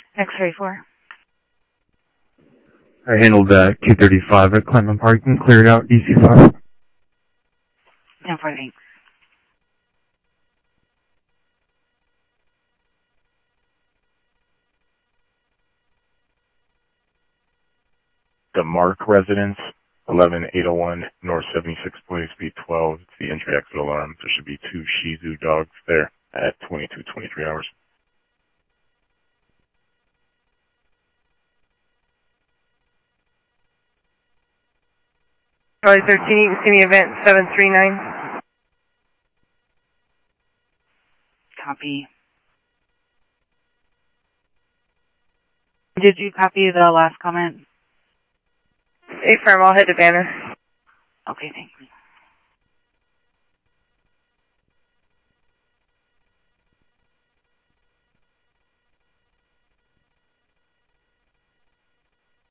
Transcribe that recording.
X-ray 4. I handled that. Q35 at Clinton Park and cleared out DC5. 10-4, thanks. The Mark residence, 11801 North 76th Place, B12. It's the entry exit alarm. There should be 2 Shih Tzu dogs there at 22:23 hours. Charlie 13, you can see me event 739. Copy. Did you copy the last comment? Affirm, I'll head to Banner. Okay, thanks.